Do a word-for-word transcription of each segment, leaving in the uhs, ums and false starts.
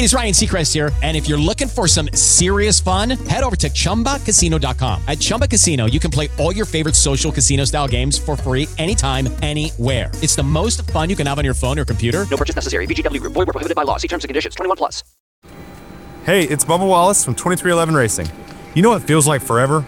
it is Ryan Seacrest here, and if you're looking for some serious fun, head over to Chumba Casino dot com. At Chumba Casino, you can play all your favorite social casino-style games for free anytime, anywhere. It's the most fun you can have on your phone or computer. No purchase necessary. V G W Group. Void where prohibited by law. See terms and conditions. twenty-one plus. Hey, it's Bubba Wallace from twenty-three eleven Racing. You know what feels like forever?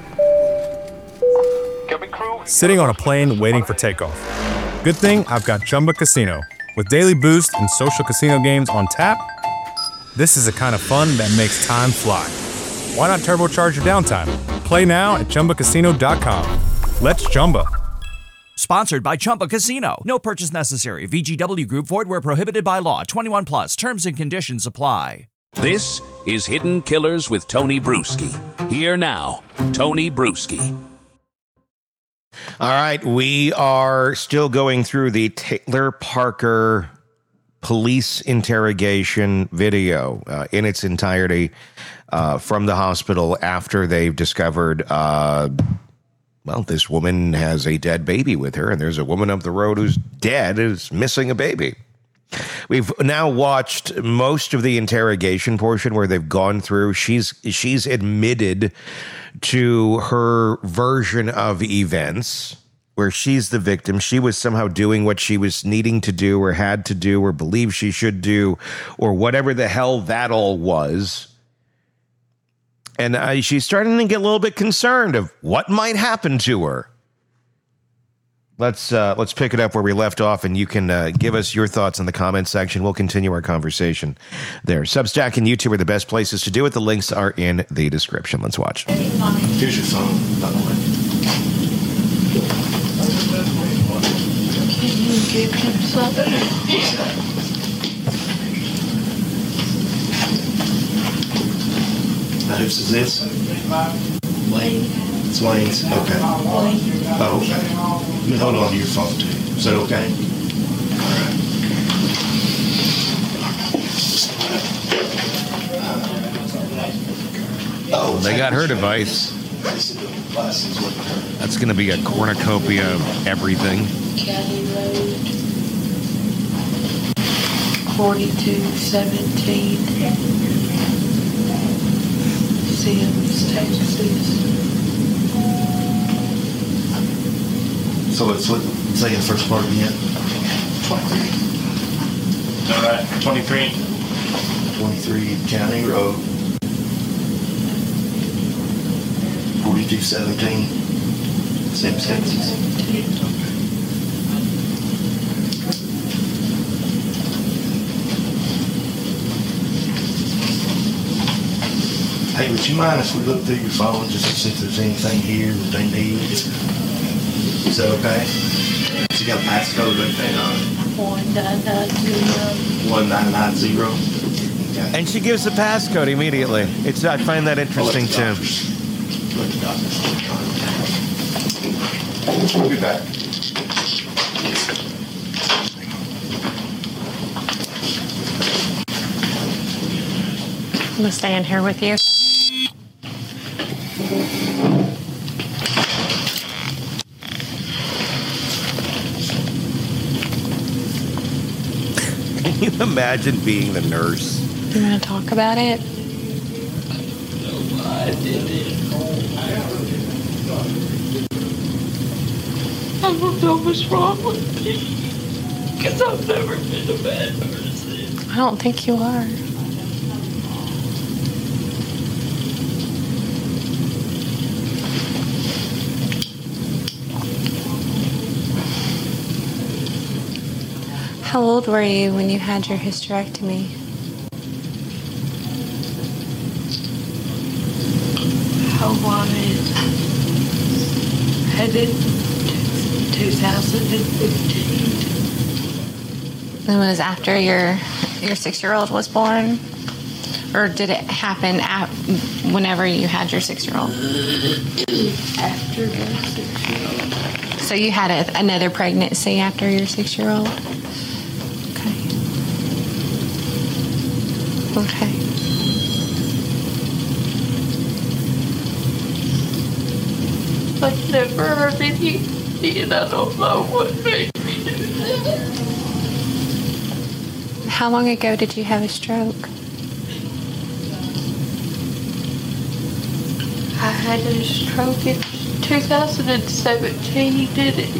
Sitting on a plane waiting for takeoff. Good thing I've got Chumba Casino. With daily boost and social casino games on tap, this is the kind of fun that makes time fly. Why not turbocharge your downtime? Play now at Chumba Casino dot com. Let's Chumba. Sponsored by Chumba Casino. No purchase necessary. V G W Group. Void where prohibited by law. twenty-one plus. Terms and conditions apply. This is Hidden Killers with Tony Bruschi. Here now, Tony Bruschi. All right, we are still going through the Taylor Parker police interrogation video uh, in its entirety uh, from the hospital after they've discovered, uh, well, this woman has a dead baby with her, and there's a woman up the road who's dead, is missing a baby. We've now watched most of the interrogation portion where they've gone through. She's she's admitted to her version of events where she's the victim. She was somehow doing what she was needing to do or had to do or believed she should do or whatever the hell that all was. And uh, she's starting to get a little bit concerned of what might happen to her. Let's uh, let's pick it up where we left off, and you can uh, give us your thoughts in the comments section. We'll continue our conversation there. Substack and YouTube are the best places to do it. The links are in the description. Let's watch. Here's your phone, by the way. Can you give him something? Now, whose is this? Wayne. It's Wayne's. Okay. Wayne. Oh, okay. Let me hold on to your phone, too. Is that okay? Oh, they got her device. That's going to be a cornucopia of everything. County Road. forty-two seventeen. Sims, Texas. So let's look, say the first part again. twenty-three. All right, twenty-three. twenty-three County Road. forty-two seventeen. Sims, Texas. Hey, would you mind if we look through your phone just to see if there's anything here that they need? Is that okay? So you got a passcode right there on it. one nine nine zero. one nine nine zero. Okay. And she gives the passcode immediately. It's I find that interesting too. Let the doctors. We'll be back. I'm gonna stay in here with you. Can you imagine being the nurse? You want to talk about it? No, I didn't. I don't know what's wrong with me. Because I've never been a bad person. I don't think you are. How old were you when you had your hysterectomy? How long is headed two thousand fifteen. It was after your your six-year-old was born? Or did it happen at, whenever you had your six-year-old? After my six-year-old. So you had a, another pregnancy after your six-year-old? Okay. I've never heard anything, and I don't know what made me do that. How long ago did you have a stroke? I had a stroke in two thousand seventeen, did it?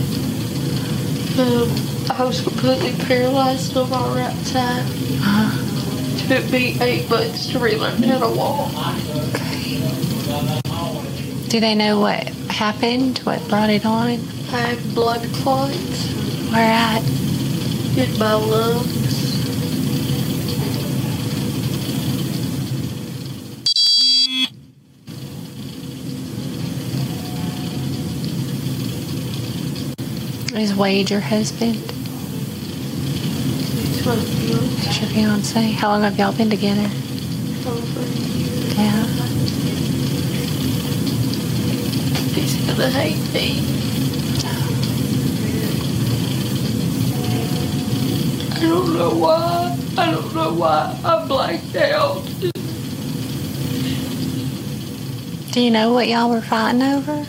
Um, I was completely paralyzed on my right side. Uh-huh. It took me eight months to relearn how to walk. Okay. Do they know what happened? What brought it on? I had blood clots. Where at? In my lungs. Is Wade your husband? It's my fiance. It's your fiance? How long have y'all been together? Over a year. Yeah. He's gonna hate me. I don't know why. I don't know why I blacked out. Do you know what y'all were fighting over?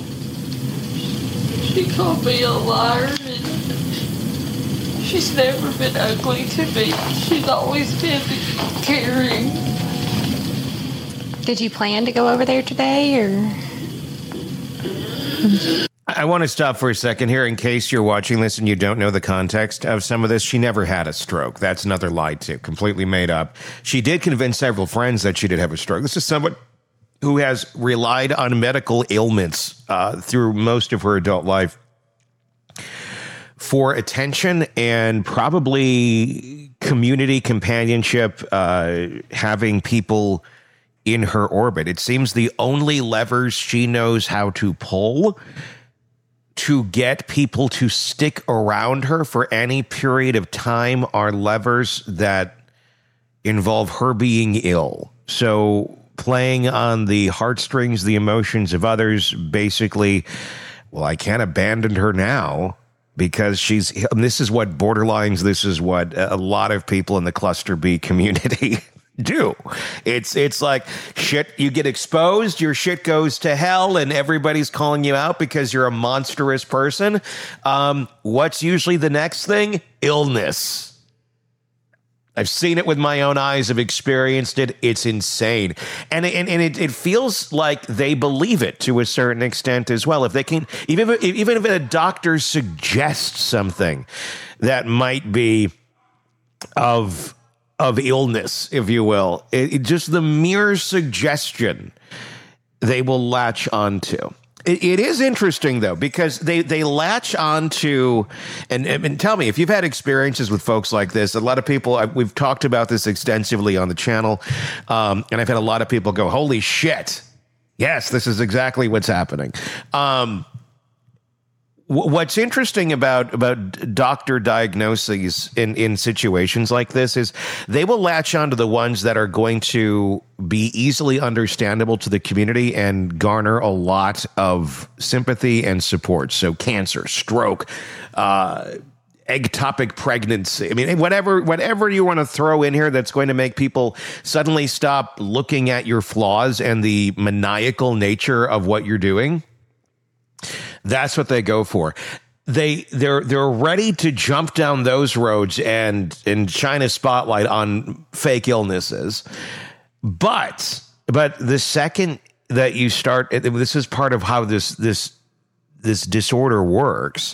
She called me a liar, and she's never been ugly to me. She's always been caring. Did you plan to go over there today, or? I want to stop for a second here in case you're watching this and you don't know the context of some of this. She never had a stroke. That's another lie, too. Completely made up. She did convince several friends that she did have a stroke. This is someone who has relied on medical ailments uh, through most of her adult life for attention and probably community companionship, uh, having people in her orbit. It seems the only levers she knows how to pull to get people to stick around her for any period of time are levers that involve her being ill. So playing on the heartstrings, the emotions of others, basically, well, I can't abandon her now because she's, this is what borderlines, this is what a lot of people in the cluster B community do. It's it's like shit, you get exposed, your shit goes to hell, and everybody's calling you out because you're a monstrous person. Um, what's usually the next thing? Illness. I've seen it with my own eyes. I've experienced it. It's insane. And, and, and it, it feels like they believe it to a certain extent as well. If they can, even if, even if a doctor suggests something that might be of, of illness, if you will, it, it just the mere suggestion they will latch onto. It, it is interesting, though, because they, they latch on to, and, and tell me, if you've had experiences with folks like this, a lot of people, I, we've talked about this extensively on the channel, um, and I've had a lot of people go, holy shit, yes, this is exactly what's happening. Um, What's interesting about about doctor diagnoses in, in situations like this is they will latch on to the ones that are going to be easily understandable to the community and garner a lot of sympathy and support. So cancer, stroke, uh, ectopic pregnancy. I mean, whatever whatever you want to throw in here that's going to make people suddenly stop looking at your flaws and the maniacal nature of what you're doing. That's what they go for. They they're they're ready to jump down those roads and and shine a spotlight on fake illnesses. But but the second that you start, this is part of how this this this disorder works,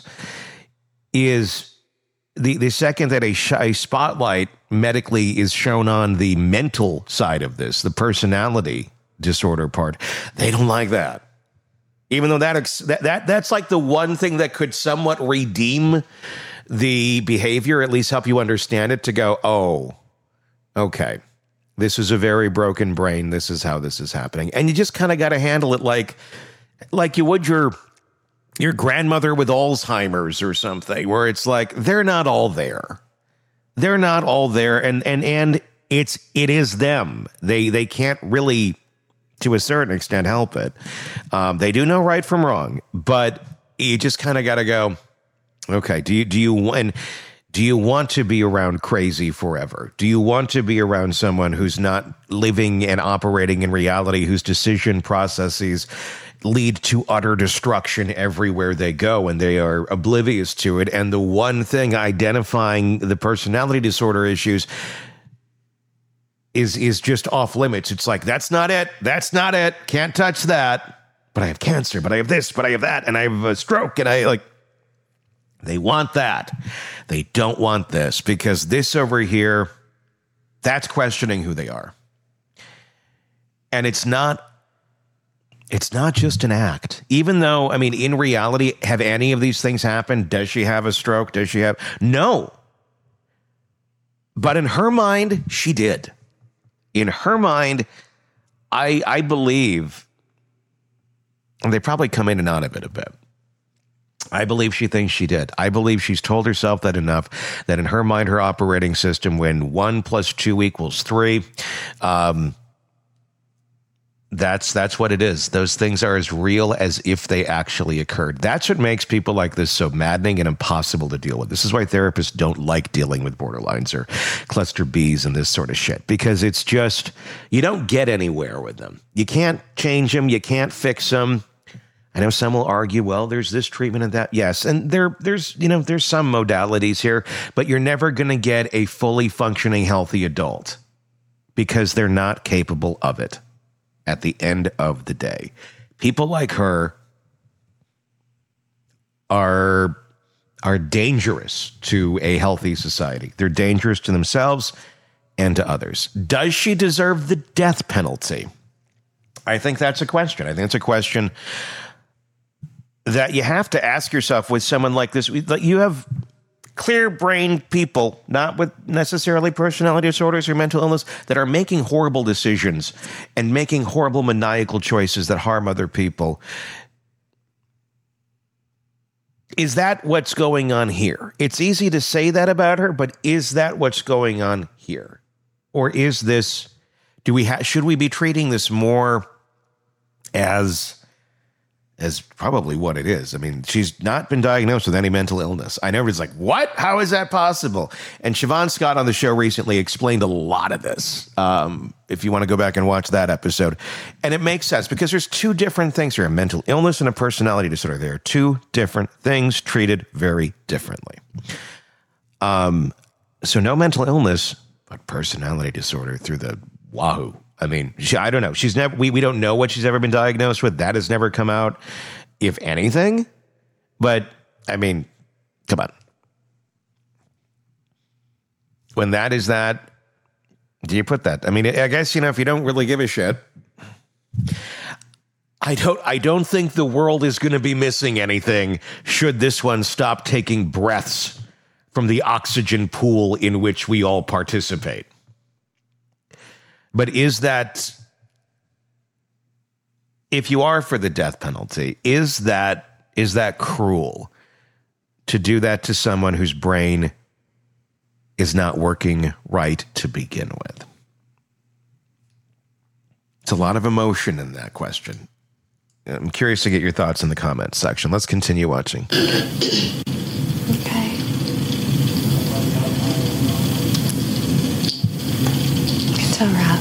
is the the second that a, sh- a spotlight medically is shown on the mental side of this, the personality disorder part, they don't like that. Even though that, that that that's like the one thing that could somewhat redeem the behavior, at least help you understand it, to go, oh, okay, this is a very broken brain. This is how this is happening. And you just kind of got to handle it like like you would your your grandmother with Alzheimer's or something, where it's like they're not all there. They're not all there. And and and it's it is them. They they can't really, to a certain extent, help it. Um, they do know right from wrong, but you just kind of got to go, okay, do you, do you, and do you want to be around crazy forever? Do you want to be around someone who's not living and operating in reality, whose decision processes lead to utter destruction everywhere they go, and they are oblivious to it? And the one thing identifying the personality disorder issues, is is just off limits. It's like, that's not it. That's not it. Can't touch that. But I have cancer, but I have this, but I have that, and I have a stroke, and I like, they want that. They don't want this, because this over here, that's questioning who they are. And it's not, it's not just an act. Even though, I mean, in reality, have any of these things happened? Does she have a stroke? Does she have? No. But in her mind, she did. In her mind, I I believe, and they probably come in and out of it a bit. I believe she thinks she did. I believe she's told herself that enough, that in her mind, her operating system, when one plus two equals three, um, that's that's what it is. Those things are as real as if they actually occurred. That's what makes people like this so maddening and impossible to deal with. This is why therapists don't like dealing with borderlines or cluster Bs and this sort of shit, because it's just, you don't get anywhere with them. You can't change them. You can't fix them. I know some will argue, well, there's this treatment and that. Yes, and there, there's, you know, there's some modalities here, but you're never going to get a fully functioning, healthy adult because they're not capable of it at the end of the day. People like her are, are dangerous to a healthy society. They're dangerous to themselves and to others. Does she deserve the death penalty? I think that's a question. I think it's a question that you have to ask yourself with someone like this. You have clear-brained people, not with necessarily personality disorders or mental illness, that are making horrible decisions and making horrible maniacal choices that harm other people. Is that what's going on here? It's easy to say that about her, but is that what's going on here? Or is this, do we ha- should we be treating this more as as probably what it is? I mean, she's not been diagnosed with any mental illness. I know everybody's like, what? How is that possible? And Siobhan Scott on the show recently explained a lot of this, um, if you want to go back and watch that episode. And it makes sense because there's two different things here, a mental illness and a personality disorder. They are two different things treated very differently. Um, so no mental illness, but personality disorder through the wahoo. I mean, she, I don't know. She's never, we, we don't know what she's ever been diagnosed with. That has never come out, if anything. But, I mean, come on. When that is that, do you put that? I mean, I guess, you know, if you don't really give a shit, I don't, I don't think the world is going to be missing anything should this one stop taking breaths from the oxygen pool in which we all participate. But is that, if you are for the death penalty, is that is that cruel to do that to someone whose brain is not working right to begin with? It's a lot of emotion in that question. I'm curious to get your thoughts in the comments section. Let's continue watching. Okay. It's all right.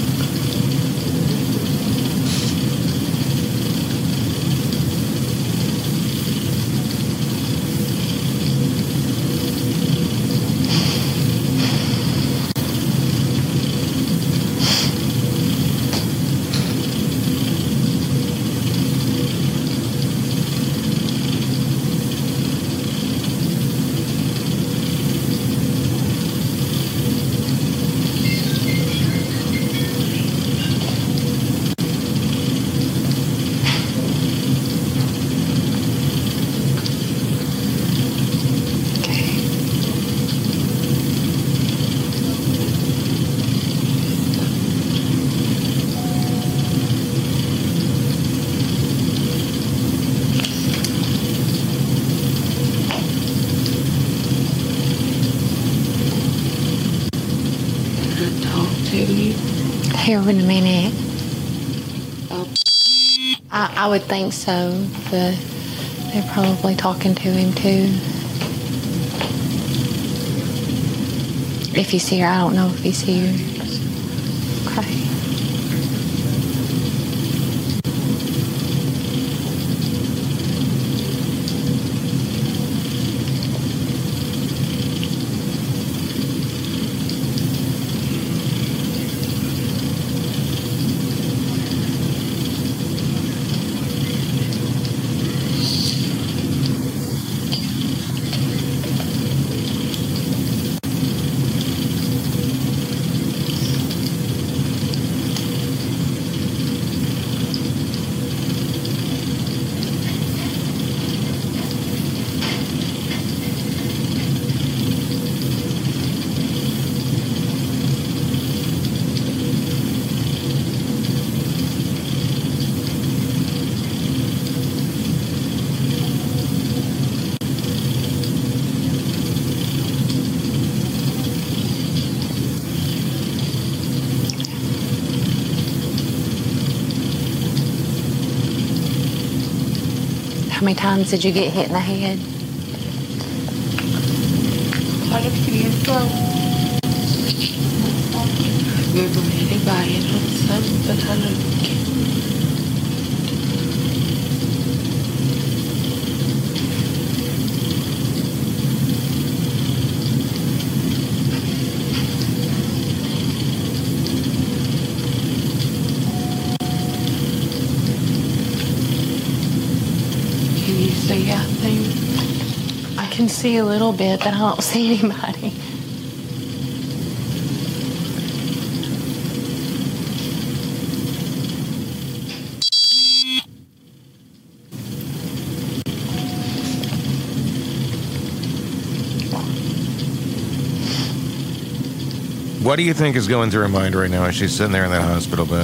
Here in a minute. I, I would think so, but they're probably talking to him too. If he's here, I don't know if he's here. Okay. How many times did you get hit in the head? Quite a few ago. I remember anybody on something, but I don't care. See, I think I can see a little bit, but I don't see anybody. What do you think is going through her mind right now as she's sitting there in that hospital bed?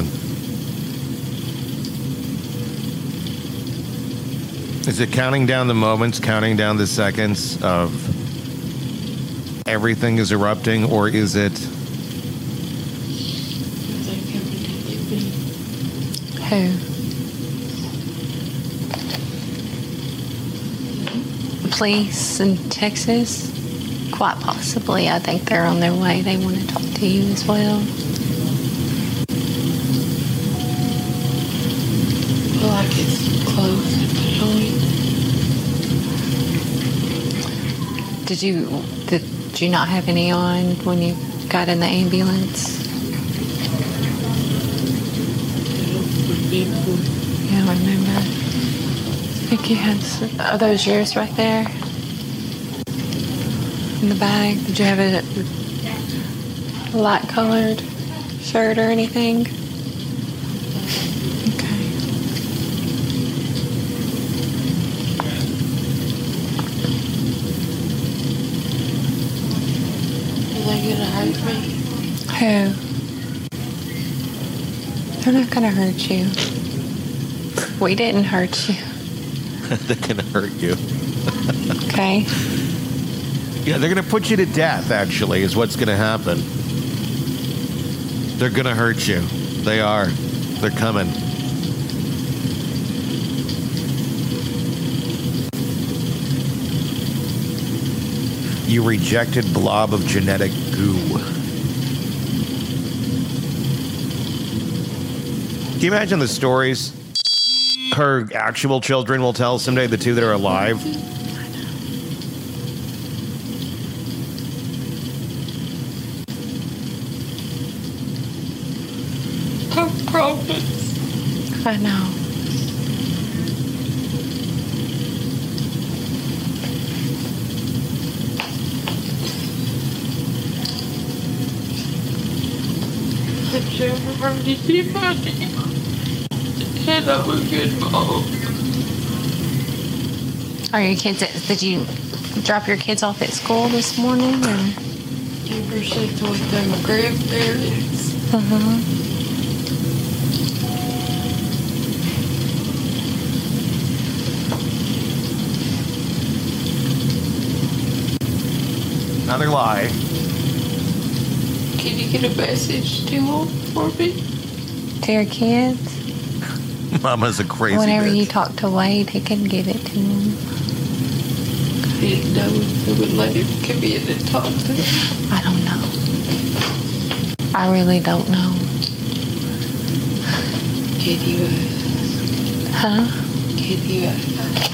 Is it counting down the moments, counting down the seconds of everything is erupting, or is it... Who? Police in Texas? Quite possibly. I think they're on their way. They want to talk to you as well. I feel like it's close at the joint. Did you did you not have any on when you got in the ambulance? Yeah, I remember. I think you had some, are those yours right there? In the bag? Did you have a light colored shirt or anything? Okay. Are they gonna hurt me? Who? They're not gonna hurt you. We didn't hurt you. They're going to hurt you. Okay. Yeah, they're going to put you to death, actually, is what's going to happen. They're going to hurt you. They are. They're coming. You rejected blob of genetic goo. Can you imagine the stories her actual children will tell someday, the two that are alive? I promise. I know. I've never heard anybody. And I'm a good mom. Are your kids at, did you drop your kids off at school this morning? Or? Ever since with them grandparents. Uh-huh. Another lie. Can you get a message to them for me? To your kids? Mama's a crazy Whenever bitch. you talk to Wade, he can give it to him. I didn't know if they would let him come in and talk to them. I don't know. I really don't know. Can you ask? Huh? Can you ask?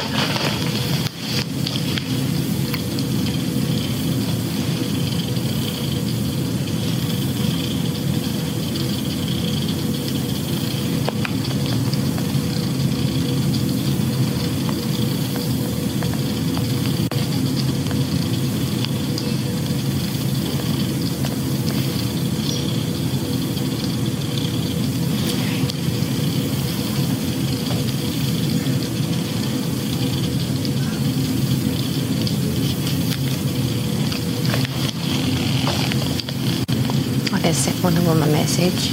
I just sent one of them a message.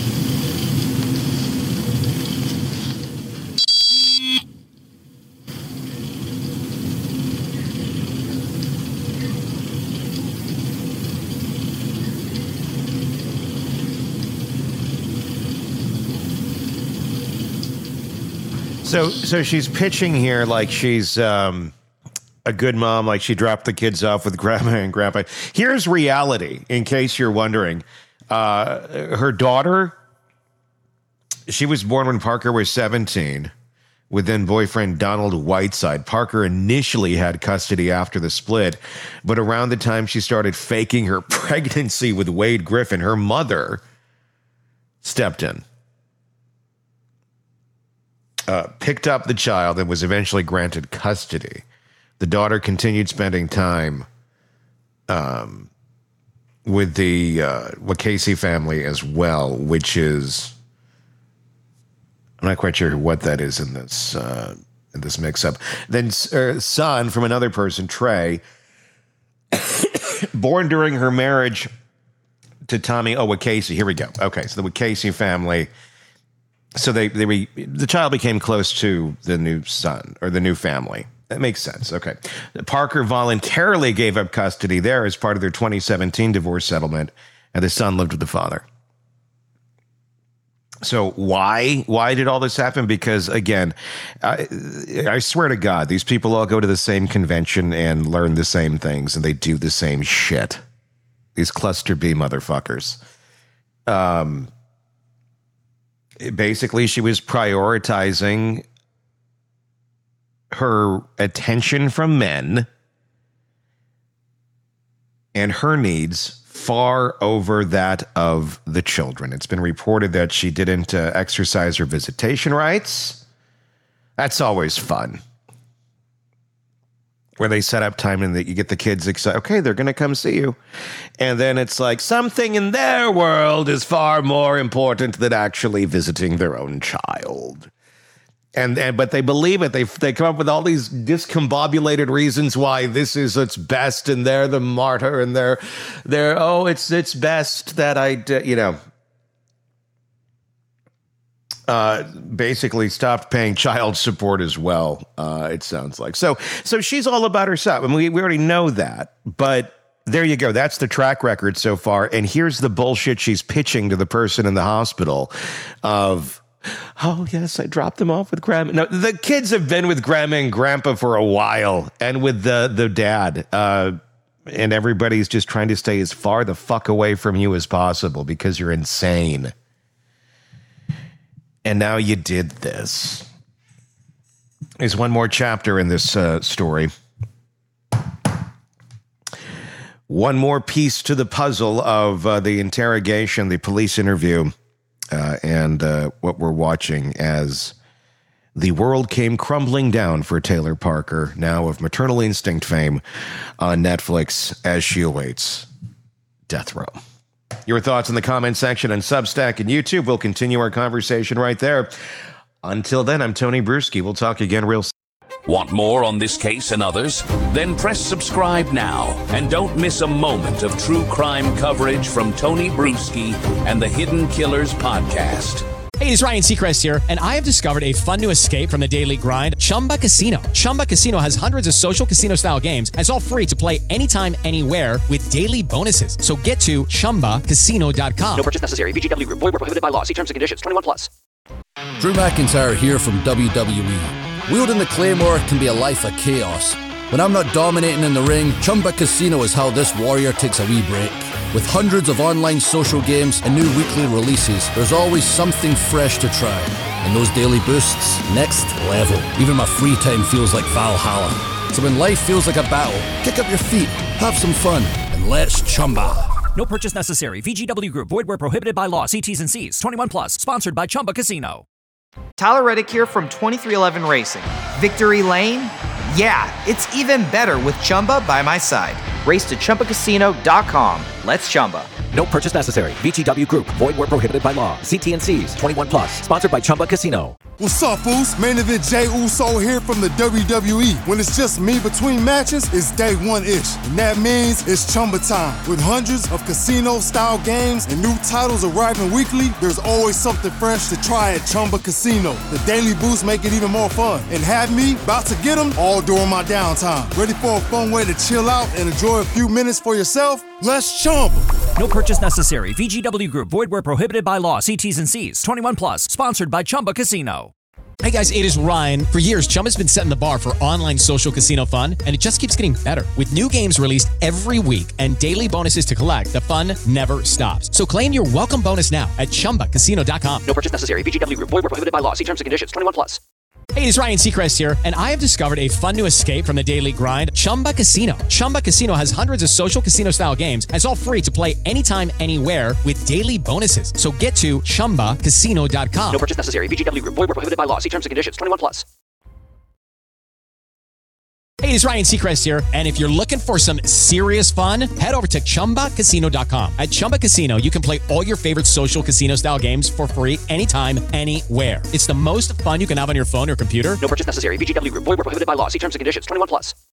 So, so she's pitching here like she's um, a good mom, like she dropped the kids off with grandma and grandpa. Here's reality, in case you're wondering. Uh, her daughter, she was born when Parker was seventeen, with then boyfriend Donald Whiteside. Parker initially had custody after the split, but around the time she started faking her pregnancy with Wade Griffin, her mother stepped in. Uh, picked up the child and was eventually granted custody. The daughter continued spending time um, with the uh, Wacasey family as well, which is, I'm not quite sure what that is in this uh, in this mix-up. Then uh, son from another person, Trey, born during her marriage to Tommy O. Wacasey. Here we go. Okay, so the Wacasey family. So they, they re, the child became close to the new son or the new family. That makes sense. Okay. Parker voluntarily gave up custody there as part of their twenty seventeen divorce settlement, and the son lived with the father. So why? Why did all this happen? Because, again, I, I swear to God, these people all go to the same convention and learn the same things, and they do the same shit. These cluster B motherfuckers. Um... Basically, she was prioritizing her attention from men and her needs far over that of the children. It's been reported that she didn't uh, exercise her visitation rights. That's always fun. Where they set up time and that you get the kids excited. Okay, they're going to come see you. And then it's like something in their world is far more important than actually visiting their own child. And, and but they believe it. They they come up with all these discombobulated reasons why this is its best, and they're the martyr, and they're they're oh it's it's best that I d-, you know. Uh, basically stopped paying child support as well, uh, it sounds like. So so she's all about herself, and we, we already know that. But there you go. That's the track record so far. And here's the bullshit she's pitching to the person in the hospital of, oh, yes, I dropped them off with grandma. No, the kids have been with grandma and grandpa for a while, and with the, the dad. Uh, and everybody's just trying to stay as far the fuck away from you as possible because you're insane. And now you did this. There's one more chapter in this uh, story. One more piece to the puzzle of uh, the interrogation, the police interview, uh, and uh, what we're watching as the world came crumbling down for Taylor Parker, now of Maternal Instinct fame, on Netflix as she awaits death row. Your thoughts in the comment section on Substack and YouTube. We'll continue our conversation right there. Until then, I'm Tony Bruschi. We'll talk again real soon. Want more on this case and others? Then press subscribe now and don't miss a moment of true crime coverage from Tony Bruschi and the Hidden Killers podcast. Hey, it's Ryan Seacrest here, and I have discovered a fun new escape from the daily grind, Chumba Casino. Chumba Casino has hundreds of social casino-style games, and it's all free to play anytime, anywhere with daily bonuses. So get to Chumba Casino dot com. No purchase necessary. V G W Group. Void where prohibited by law. See terms and conditions. twenty-one plus. Drew McIntyre here from W W E. Wielding the Claymore can be a life of chaos. When I'm not dominating in the ring, Chumba Casino is how this warrior takes a wee break. With hundreds of online social games and new weekly releases, there's always something fresh to try. And those daily boosts, next level. Even my free time feels like Valhalla. So when life feels like a battle, kick up your feet, have some fun, and let's Chumba. No purchase necessary. V G W Group. Void where prohibited by law. See T's and C's. twenty-one plus. Sponsored by Chumba Casino. Tyler Reddick here from twenty-three eleven Racing. Victory Lane? Yeah, it's even better with Chumba by my side. Race to Chumba Casino dot com. Let's Chumba. No purchase necessary. V G W Group. Void where prohibited by law. See T and C's. twenty-one plus. Sponsored by Chumba Casino. What's up, fools? Main event Jey Uso here from the W W E. When it's just me between matches, it's day one-ish. And that means it's Chumba time. With hundreds of casino-style games and new titles arriving weekly, there's always something fresh to try at Chumba Casino. The daily boosts make it even more fun. And have me about to get them all during my downtime. Ready for a fun way to chill out and enjoy a few minutes for yourself? Let's Chumba. No purchase necessary. V G W Group. Void where prohibited by law. See T's and C's. twenty-one plus. Sponsored by Chumba Casino. Hey guys, it is Ryan. For years, Chumba's been setting the bar for online social casino fun, and it just keeps getting better. With new games released every week and daily bonuses to collect, the fun never stops. So claim your welcome bonus now at chumba casino dot com. No purchase necessary. V G W Group. Void where prohibited by law. See terms and conditions. twenty-one plus. Hey, it's Ryan Seacrest here, and I have discovered a fun new escape from the daily grind, Chumba Casino. Chumba Casino has hundreds of social casino-style games, and it's all free to play anytime, anywhere with daily bonuses. So get to chumba casino dot com. No purchase necessary. V G W Group. Void where prohibited by law. See terms and conditions. twenty-one plus. Hey, it's Ryan Seacrest here, and if you're looking for some serious fun, head over to chumba casino dot com. At Chumba Casino, you can play all your favorite social casino-style games for free anytime, anywhere. It's the most fun you can have on your phone or computer. No purchase necessary. V G W Group. Void where prohibited by law. See terms and conditions. twenty-one plus.